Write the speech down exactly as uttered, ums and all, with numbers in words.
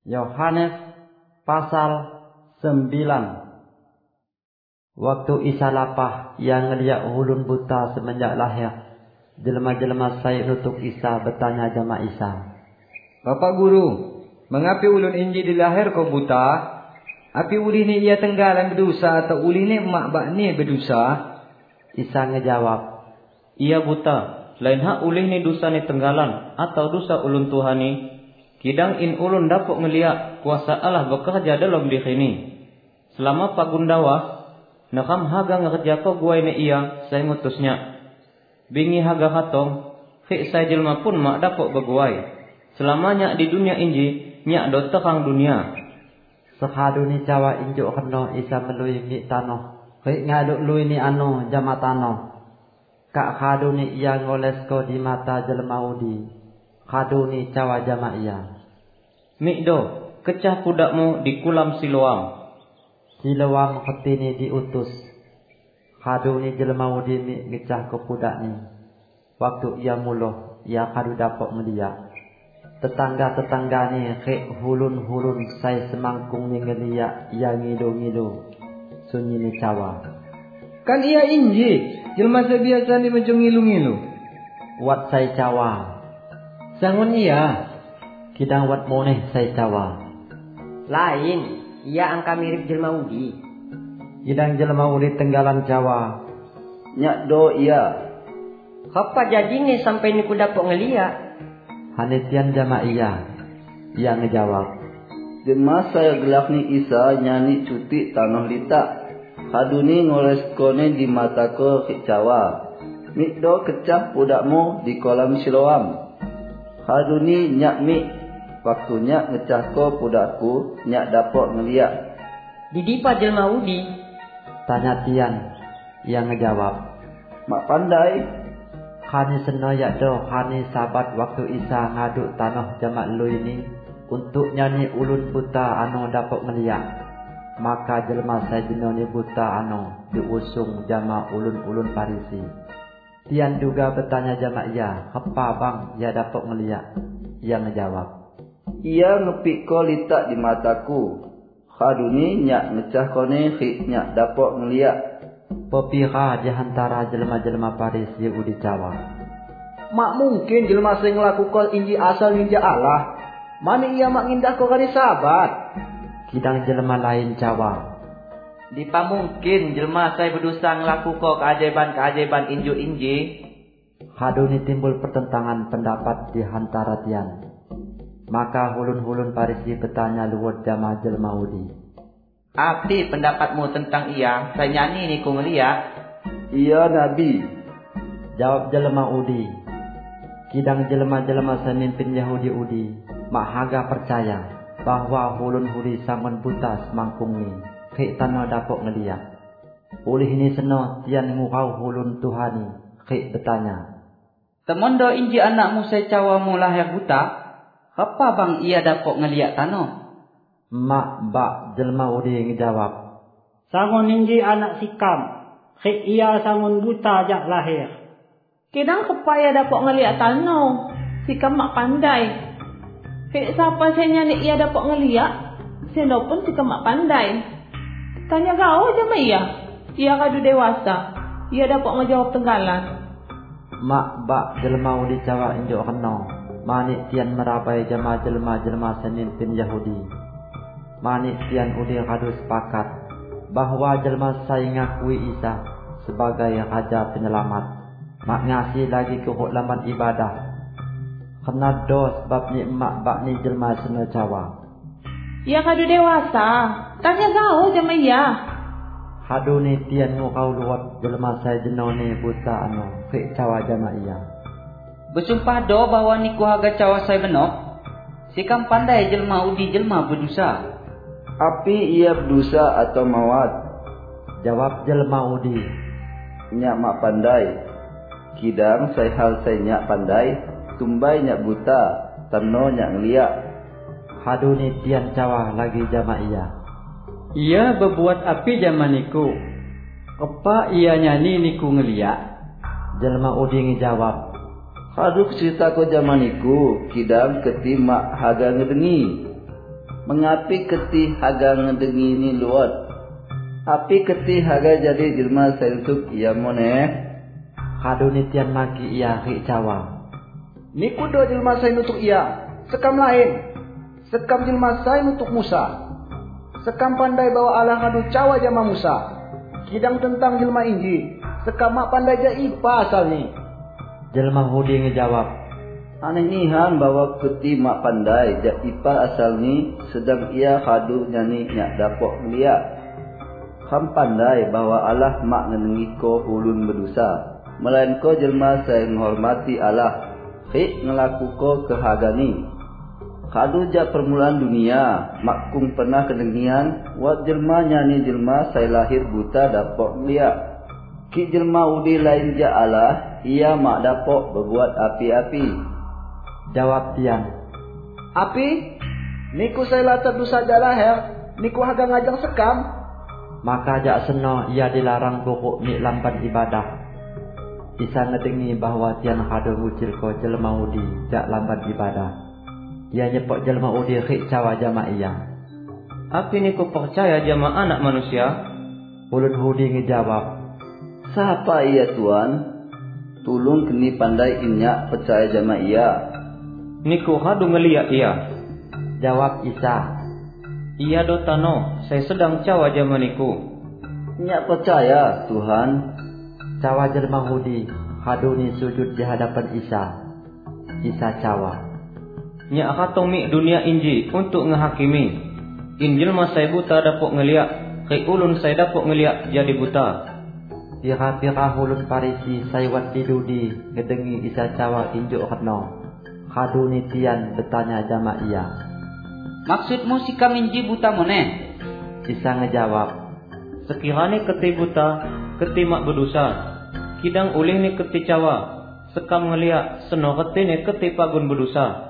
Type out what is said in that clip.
Yohanes pasal sembilan. Waktu Isa lapah, ia ngeliat ulun buta semenjak lahir. Jelema-jelema saya nutuk Isa bertanya jama Isa, Bapak Guru, mengapa ulun inji dilahir kau buta? Api uli ni ia tenggalan berdosa atau uli ni emak bak ni berdosa? Isa ngejawab, Ia buta, lain hak uli ni dosa ni tenggalan atau dosa ulun Tuhan ni. Kidang in ulun dapat ngeliat kuasa Allah bekerja dalam diri ni. Selama pagundawa, nakam haga ngerja ko guai ni ia, saya ngutusnya. Bingi haga hatong, hik saya jelma pun mak dapat berguai. Selamanya di dunia inji, nyak do terang dunia. Sekhadu ni cawa injuk kena Isa melui ngik tanoh. Hik ngaduk lui ni anu jama tanoh. Kak khadu ni ia ngoles ko di mata jelma udi. Khadu ni cawa jama ia, Mikdo, kecah pudakmu di kulam Siloam. Siloam peti ni diutus. Khadu ni jelma udi mik ngecah ke pudak ni. Waktu ia muluh, ia khadu dapat melihat. Tetangga-tetangga ni khik hulun-hulun saya semangkung ni ngeliat ia ngilu-ngilu. Sunyi ni cawa, Kan ia inji, jelma sebiasa ni macam ngilu-ngilu. Wat saya cawa, Sangun ia, kidang wat moneh saya cawa. Lain, ia angka mirip jelma udi. Kidang jelma udi tenggalan cawa, Nyak do ia. Apa jadi ni sampai ni ku dapat ngeliat? Hanitian jama ia. Ia ngejawab, Jelma saya gelak ni Isa nyanyi cuti tanah litak. Khadu ni ngoles kone di mataku kiccawa. Mikdo kecah pudakmu di kolam Siloam. Khadu ni nyak mik. Waktunya ngecah ko pudakku, nyak dapat ngeliat. Didipa jelma udi? Tanya Tian. Ia ngejawab, Mak pandai. Khani senoyak do khani sabat waktu Isa ngaduk tanah jama lui ni untuk nyanyi ulun buta anu dapat ngeliat. Maka jelma saya jeno ni buta anu diusung jama ulun-ulun Parisi. Tian juga bertanya jama ia, apa bang ia dapat ngeliat? Ia ngejawab, Ia ngepik ko litak di mataku. Khadu ni nyak ngecah kone khik nyak dapat ngeliat. Pepira di antara jelma-jelma Parisi udi cawa, mak mungkin jelma saya ngelakukan inji asal ninja Allah. Mana ia mak ngindah kau kali sahabat? Kidang jelma lain cawa, Dipa mungkin jelma saya berdosa ngelaku ko keajaiban-keajaiban inju inji. Khadu ni timbul pertentangan pendapat di antara Tian. Maka hulun-hulun Parisi bertanya luwet jama jelma udi, Apa pendapatmu tentang ia? Saya nyanyi ni ku ngeliat. Ia Nabi. Jawab jelma udi, kidang jelma-jelma semimpin Yahudi udi mak haga percaya bahwa hulun huli sangon buta semangkung ni khik tanah dapat ngeliat. Oleh ini seno Tian ngurau hulun Tuhani khik bertanya, Temondo inji anakmu saya cawamu lahir buta. Apa bang ia dapat ngeliat tanah? Mak bak jelma udi ngejawab, Sangon inji anak sikam, khik ia sangon buta jak lahir. Kidang kepaya dapat ngeliat tanau. Sikam mak pandai. Hik siapa saya nyanyi ia dapat ngeliat? Saya pun sikam mak pandai. Tanya kau je ma ia. Ia kadu dewasa. Ia dapat ngejawab tenggalan. Mak bak jelma udi cawa injuk kena. Manik Tian merabai jama jelma-jelma semimpin Yahudi. Manik Tian udi kadu sepakat bahwa jelma saya ngakui Isa sebagai Raja Penyelamat. Mak ngasih lagi ke laman ibadah. Kena do sebab ni emak bak ni jelma sena cawa. Ia kadu dewasa. Tanya kau je ma ia. Hadu ni Tian ngurau luat jelma saya jeno ni buta anu khik cawa jama ia. Bersumpah do bahwa niku haga cawa saya benok. Sikam pandai jelma udi jelma berdosa. Api ia berdosa atau mawat? Jawab jelma udi, Nyak mak pandai. Kidang saya hal saya nyak pandai. Tumbai nyak buta. Tano nyak ngeliat. Hadu ni Tian cawa lagi jama ia, Ia berbuat api zaman niku. Apa ia nyanyi niku ngeliat? jelma udi ngejawab, Khadu cerita ko zaman niku. Kidang ketimak haga ngedengi. Mengapi keti haga ngedengi ni luat. Api keti haga jadi jelma sentuk ia moneh. Kadu ni tian maki ia rik Jawa. Niku do jelma saya nutuk ia. Sekam lain. Sekam jelma saya nutuk Musa. Sekam pandai bawa Allah kadu cawa jama Musa. Kidang tentang jelma inji. Sekam mak pandai ja ipa asal ni. Jelma Hudi ngejawab. Aneh nihan bawa keti mak pandai ja ipa asal ni. Sedang ia kadu nyani nyak dapok ngeliat. Kam pandai bahawa Allah mak ngenengi ko ulun berdosa. Melainko jelma saya menghormati Allah. Hik ngelaku ko kehagani. Kadu jak permulaan dunia, makkung pernah kedengian, wat jelma nyani jelma saya lahir buta dapok meliak. Ki jelma udi lain ja Allah, ia mak dapok berbuat api-api. Jawab tian. Api? Niku saya latar dosa ja lahir, niku haga ngajang sekam. Maka jak seno ia dilarang pokok mik lampan ibadah. Isa ngedengi bahawa tian kado ngucil ko jelma udi jak lampan ibadah. Ia nyepok jelma udi khik cawa jama ia. Api niku percaya jama anak manusia? Ulun Hudi ngejawab. Siapa ia tuan? Tulung keni pandai inyak percaya jama ia. Niku hadu ngeliat ia. Jawab Isa. Ia do tano, saya sedang cawa jama niku. Inyak percaya Tuhan. Cawa jelma Hudi, hadu ni sujud di hadapan Isa. Isa cawa. Nyak katong mi dunia inji untuk ngehakimi. Injil mas saya buta dapok ngeliat. Kay ulun saya dapok ngeliat jadi buta. Pira-pira ulun Parisi saywat didudi ngedengi Isa cawa injuk keno. Kadu ni tian bertanya jama ia. Maksudmu si kaminji buta moneh? Isa ngejawab. Sekiranya keti buta, keti mak berdosa. Kidang ulih ni keti cawa. Sekam ngeliat seno keti ni keti pagun berdosa.